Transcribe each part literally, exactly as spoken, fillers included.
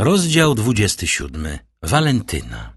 Rozdział dwudziesty siódmy. Walentyna.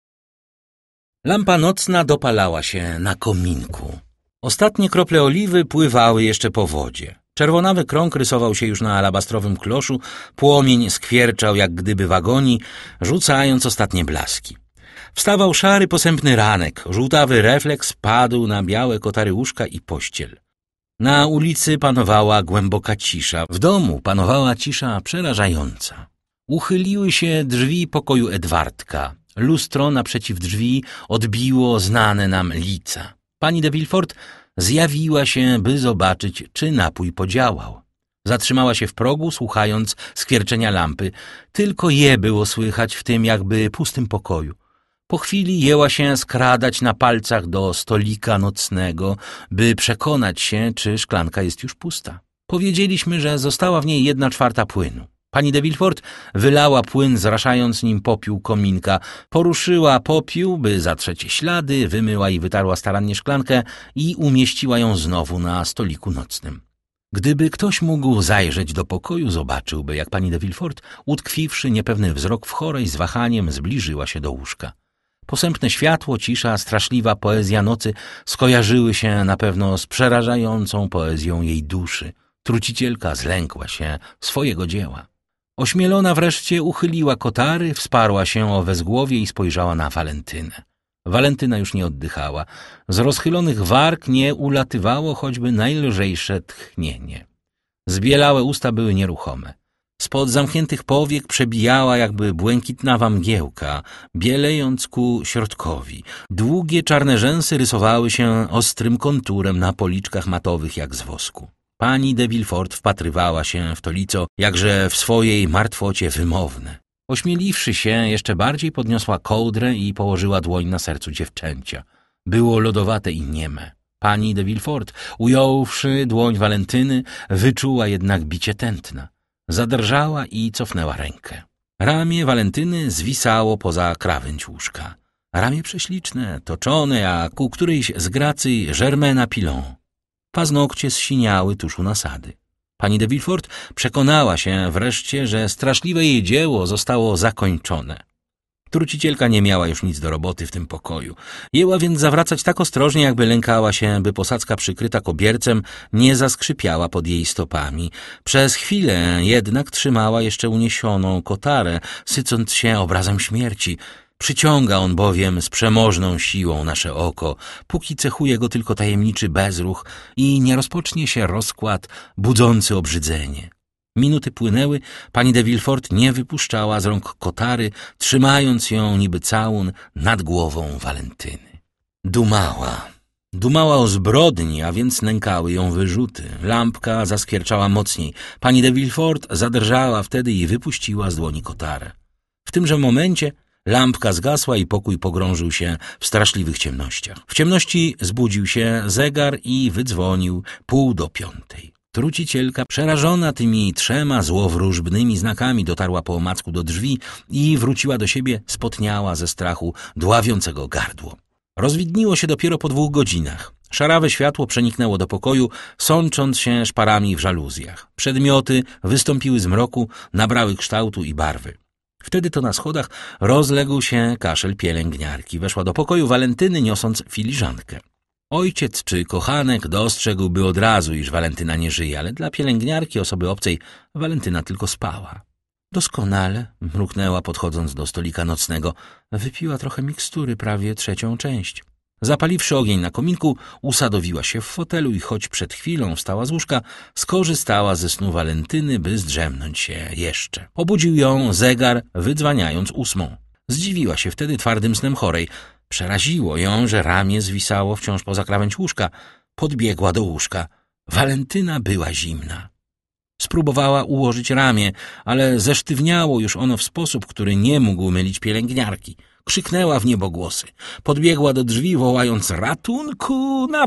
Lampa nocna dopalała się na kominku. Ostatnie krople oliwy pływały jeszcze po wodzie. Czerwonawy krąg rysował się już na alabastrowym kloszu, płomień skwierczał jak gdyby w agonii, rzucając ostatnie blaski. Wstawał szary, posępny ranek, żółtawy refleks padł na białe kotary łóżka i pościel. Na ulicy panowała głęboka cisza, w domu panowała cisza przerażająca. Uchyliły się drzwi pokoju Edwardka. Lustro naprzeciw drzwi odbiło znane nam lica. Pani de Villefort zjawiła się, by zobaczyć, czy napój podziałał. Zatrzymała się w progu, słuchając skwierczenia lampy. Tylko je było słychać w tym jakby pustym pokoju. Po chwili jęła się skradać na palcach do stolika nocnego, by przekonać się, czy szklanka jest już pusta. Powiedzieliśmy, że została w niej jedna czwarta płynu. Pani de Villefort wylała płyn, zraszając nim popiół kominka. Poruszyła popiół, by zatrzeć ślady, wymyła i wytarła starannie szklankę i umieściła ją znowu na stoliku nocnym. Gdyby ktoś mógł zajrzeć do pokoju, zobaczyłby, jak pani de Villefort, utkwiwszy niepewny wzrok w chorej, z wahaniem zbliżyła się do łóżka. Posępne światło, cisza, straszliwa poezja nocy skojarzyły się na pewno z przerażającą poezją jej duszy. Trucicielka zlękła się swojego dzieła. Ośmielona wreszcie uchyliła kotary, wsparła się o wezgłowie i spojrzała na Walentynę. Walentyna już nie oddychała. Z rozchylonych warg nie ulatywało choćby najlżejsze tchnienie. Zbielałe usta były nieruchome. Spod zamkniętych powiek przebijała jakby błękitnawa mgiełka, bielejąc ku środkowi. Długie czarne rzęsy rysowały się ostrym konturem na policzkach matowych jak z wosku. Pani de Villefort wpatrywała się w to lico, jakże w swojej martwocie wymowne. Ośmieliwszy się, jeszcze bardziej podniosła kołdrę i położyła dłoń na sercu dziewczęcia. Było lodowate i nieme. Pani de Villefort, ująwszy dłoń Walentyny, wyczuła jednak bicie tętna. Zadrżała i cofnęła rękę. Ramię Walentyny zwisało poza krawędź łóżka. Ramię prześliczne, toczone, jak u którejś z gracji Germaina Pilon. Paznokcie zsiniały tuż u nasady. Pani de Villefort przekonała się wreszcie, że straszliwe jej dzieło zostało zakończone. Trucicielka nie miała już nic do roboty w tym pokoju. Jęła więc zawracać tak ostrożnie, jakby lękała się, by posadzka przykryta kobiercem nie zaskrzypiała pod jej stopami. Przez chwilę jednak trzymała jeszcze uniesioną kotarę, sycąc się obrazem śmierci. Przyciąga on bowiem z przemożną siłą nasze oko, póki cechuje go tylko tajemniczy bezruch i nie rozpocznie się rozkład budzący obrzydzenie. Minuty płynęły, pani de Villefort nie wypuszczała z rąk kotary, trzymając ją niby całun nad głową Walentyny. Dumała. Dumała o zbrodni, a więc nękały ją wyrzuty. Lampka zaskwierczała mocniej. Pani de Villefort zadrżała wtedy i wypuściła z dłoni kotarę. W tymże momencie lampka zgasła i pokój pogrążył się w straszliwych ciemnościach. W ciemności zbudził się zegar i wydzwonił pół do piątej. Trucicielka, przerażona tymi trzema złowróżbnymi znakami, dotarła po omacku do drzwi i wróciła do siebie spotniała ze strachu, dławiącego gardło. Rozwidniło się dopiero po dwóch godzinach. Szarawe światło przeniknęło do pokoju, sącząc się szparami w żaluzjach. Przedmioty wystąpiły z mroku, nabrały kształtu i barwy. Wtedy to na schodach rozległ się kaszel pielęgniarki. Weszła do pokoju Walentyny, niosąc filiżankę. Ojciec czy kochanek dostrzegłby od razu, iż Walentyna nie żyje, ale dla pielęgniarki, osoby obcej, Walentyna tylko spała. Doskonale, mruknęła, podchodząc do stolika nocnego. Wypiła trochę mikstury, prawie trzecią część. Zapaliwszy ogień na kominku, usadowiła się w fotelu i choć przed chwilą wstała z łóżka, skorzystała ze snu Walentyny, by zdrzemnąć się jeszcze. Obudził ją zegar, wydzwaniając ósmą. Zdziwiła się wtedy twardym snem chorej. Przeraziło ją, że ramię zwisało wciąż poza krawędź łóżka. Podbiegła do łóżka. Walentyna była zimna. Spróbowała ułożyć ramię, ale zesztywniało już ono w sposób, który nie mógł mylić pielęgniarki. Krzyknęła w niebogłosy. Podbiegła do drzwi, wołając: ratunku, na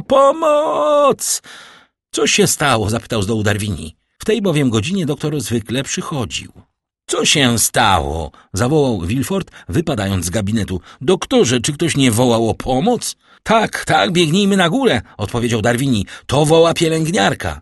pomoc! Co się stało? Zapytał z dołu Darwini. W tej bowiem godzinie doktor zwykle przychodził. Co się stało? Zawołał Villefort, wypadając z gabinetu. Doktorze, czy ktoś nie wołał o pomoc? Tak, tak, biegnijmy na górę, odpowiedział Darwini. To woła pielęgniarka.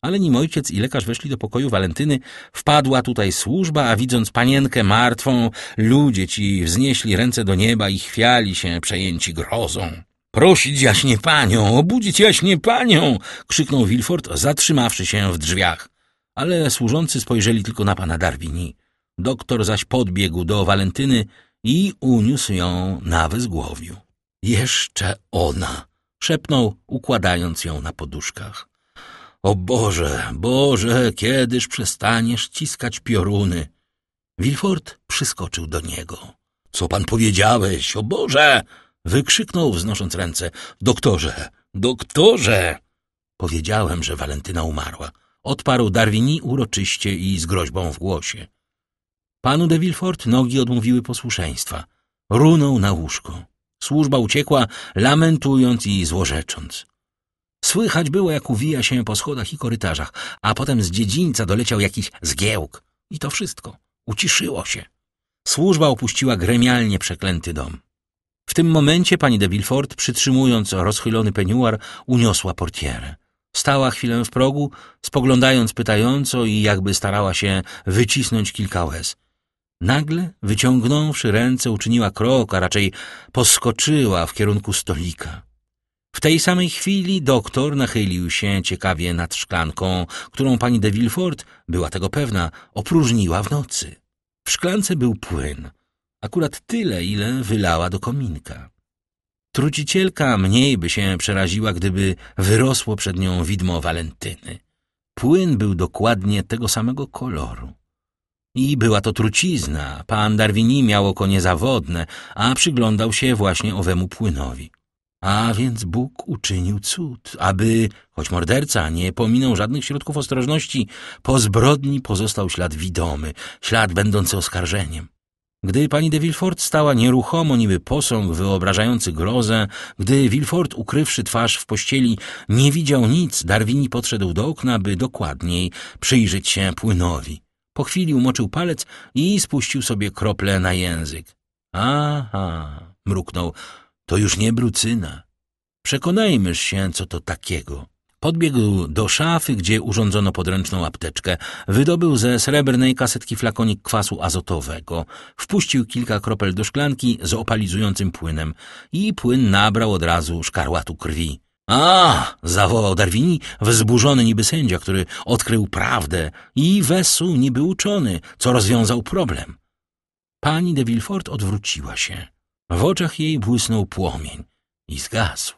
Ale nim ojciec i lekarz weszli do pokoju Walentyny, wpadła tutaj służba, a widząc panienkę martwą, ludzie ci wznieśli ręce do nieba i chwiali się przejęci grozą. Prosić jaśnie panią, obudzić jaśnie panią! Krzyknął Villefort, zatrzymawszy się w drzwiach. Ale służący spojrzeli tylko na pana Darwini. Doktor zaś podbiegł do Walentyny i uniósł ją na wezgłowiu. Jeszcze ona! Szepnął, układając ją na poduszkach. O Boże, Boże, kiedyż przestaniesz ściskać pioruny? Villefort przyskoczył do niego. Co pan powiedziałeś? O Boże! Wykrzyknął, wznosząc ręce. Doktorze, doktorze! Powiedziałem, że Walentyna umarła. Odparł Darwini uroczyście i z groźbą w głosie. Panu de Villefort nogi odmówiły posłuszeństwa. Runął na łóżko. Służba uciekła, lamentując i złorzecząc. Słychać było, jak uwija się po schodach i korytarzach, a potem z dziedzińca doleciał jakiś zgiełk. I to wszystko. Uciszyło się. Służba opuściła gremialnie przeklęty dom. W tym momencie pani de Villefort, przytrzymując rozchylony peniuar, uniosła portierę. Stała chwilę w progu, spoglądając pytająco i jakby starała się wycisnąć kilka łez. Nagle, wyciągnąwszy ręce, uczyniła krok, a raczej poskoczyła w kierunku stolika. W tej samej chwili doktor nachylił się ciekawie nad szklanką, którą pani de Villefort, była tego pewna, opróżniła w nocy. W szklance był płyn, akurat tyle, ile wylała do kominka. Trucicielka mniej by się przeraziła, gdyby wyrosło przed nią widmo Walentyny. Płyn był dokładnie tego samego koloru. I była to trucizna. Pan Darwini miał oko niezawodne, a przyglądał się właśnie owemu płynowi. A więc Bóg uczynił cud, aby, choć morderca nie pominął żadnych środków ostrożności, po zbrodni pozostał ślad widomy, ślad będący oskarżeniem. Gdy pani de Villefort stała nieruchomo, niby posąg wyobrażający grozę, gdy Villefort, ukrywszy twarz w pościeli, nie widział nic, Darwini podszedł do okna, by dokładniej przyjrzeć się płynowi. Po chwili umoczył palec i spuścił sobie krople na język. Aha, mruknął, to już nie brucyna. Przekonajmyż się, co to takiego. Podbiegł do szafy, gdzie urządzono podręczną apteczkę. Wydobył ze srebrnej kasetki flakonik kwasu azotowego. Wpuścił kilka kropel do szklanki z opalizującym płynem i płyn nabrał od razu szkarłatu krwi. A! Zawołał Darwini, wzburzony niby sędzia, który odkrył prawdę i wesół niby uczony, co rozwiązał problem. Pani de Villefort odwróciła się. W oczach jej błysnął płomień i zgasł.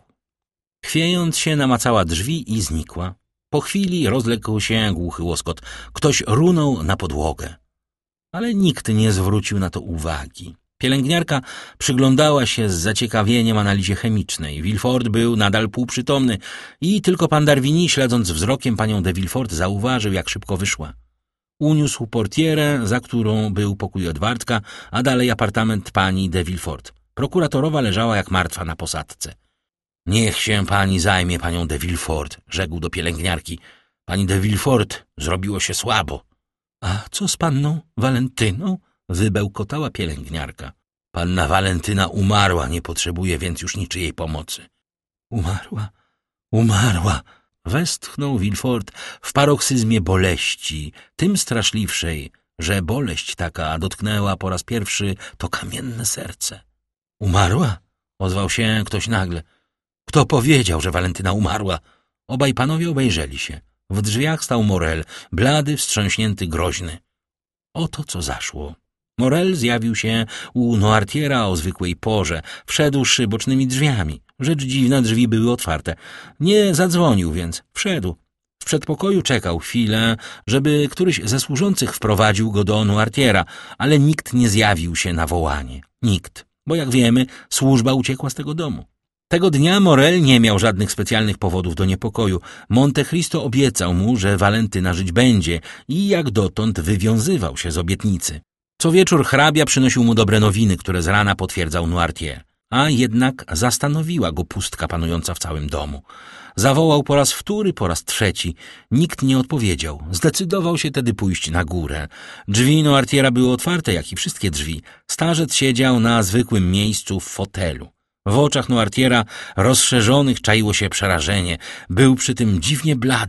Chwiejąc się, namacała drzwi i znikła. Po chwili rozległ się głuchy łoskot. Ktoś runął na podłogę. Ale nikt nie zwrócił na to uwagi. Pielęgniarka przyglądała się z zaciekawieniem analizie chemicznej. Villefort był nadal półprzytomny i tylko pan Darwini, śledząc wzrokiem panią de Villefort, zauważył, jak szybko wyszła. Uniósł portierę, za którą był pokój Edwardka, a dalej apartament pani de Villefort. Prokuratorowa leżała jak martwa na posadzce. Niech się pani zajmie panią de Villefort, rzekł do pielęgniarki. Pani de Villefort, zrobiło się słabo. A co z panną Walentyną? Wybełkotała pielęgniarka. Panna Walentyna umarła, nie potrzebuje więc już niczyjej pomocy. Umarła, umarła, westchnął Villefort w paroksyzmie boleści, tym straszliwszej, że boleść taka dotknęła po raz pierwszy to kamienne serce. Umarła? Ozwał się ktoś nagle. Kto powiedział, że Walentyna umarła? Obaj panowie obejrzeli się. W drzwiach stał Morel, blady, wstrząśnięty, groźny. Oto co zaszło. Morel zjawił się u Noirtiera o zwykłej porze, wszedłszy bocznymi drzwiami. Rzecz dziwna, drzwi były otwarte. Nie zadzwonił więc, wszedł. W przedpokoju czekał chwilę, żeby któryś ze służących wprowadził go do Noirtiera, ale nikt nie zjawił się na wołanie. Nikt, bo jak wiemy, służba uciekła z tego domu. Tego dnia Morel nie miał żadnych specjalnych powodów do niepokoju. Monte Cristo obiecał mu, że Walentyna żyć będzie i jak dotąd wywiązywał się z obietnicy. Co wieczór hrabia przynosił mu dobre nowiny, które z rana potwierdzał Noirtier. A jednak zastanowiła go pustka panująca w całym domu. Zawołał po raz wtóry, po raz trzeci. Nikt nie odpowiedział. Zdecydował się tedy pójść na górę. Drzwi Noirtiera były otwarte, jak i wszystkie drzwi. Starzec siedział na zwykłym miejscu w fotelu. W oczach Noirtiera rozszerzonych czaiło się przerażenie. Był przy tym dziwnie blady.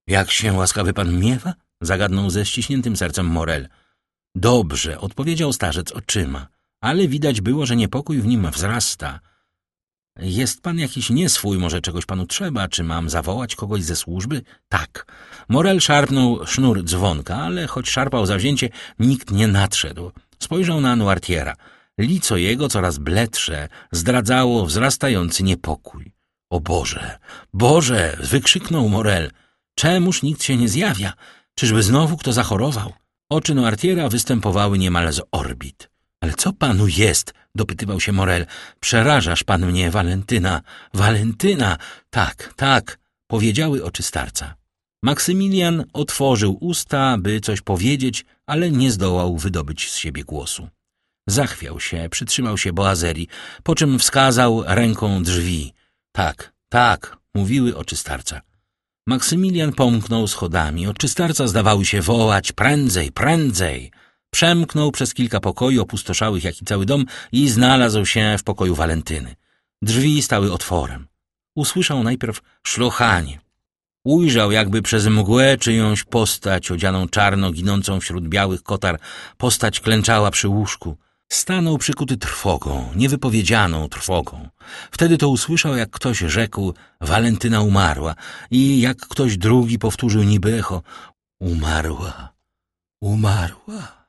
Jak się łaskawy pan miewa? Zagadnął ze ściśniętym sercem Morel. Dobrze, odpowiedział starzec oczyma, ale widać było, że niepokój w nim wzrasta. Jest pan jakiś nieswój, może czegoś panu trzeba, czy mam zawołać kogoś ze służby? Tak. Morel szarpnął sznur dzwonka, ale choć szarpał zawzięcie, nikt nie nadszedł. Spojrzał na Noirtiera. Lico jego, coraz bledsze, zdradzało wzrastający niepokój. O Boże, Boże! Wykrzyknął Morel. Czemuż nikt się nie zjawia? Czyżby znowu kto zachorował? Oczy Noirtiera występowały niemal z orbit. Ale co panu jest? Dopytywał się Morel. Przerażasz pan mnie, Walentyna. Walentyna! Tak, tak, powiedziały oczy starca. Maksymilian otworzył usta, by coś powiedzieć, ale nie zdołał wydobyć z siebie głosu. Zachwiał się, przytrzymał się boazerii, po czym wskazał ręką drzwi. Tak, tak, mówiły oczy starca. Maksymilian pomknął schodami. Oczy starca zdawały się wołać prędzej, prędzej. Przemknął przez kilka pokoi opustoszałych, jak i cały dom i znalazł się w pokoju Walentyny. Drzwi stały otworem. Usłyszał najpierw szlochanie. Ujrzał jakby przez mgłę czyjąś postać odzianą czarno, ginącą wśród białych kotar. Postać klęczała przy łóżku. Stanął przykuty trwogą, niewypowiedzianą trwogą. Wtedy to usłyszał, jak ktoś rzekł: Walentyna umarła, i jak ktoś drugi powtórzył niby echo: umarła, umarła.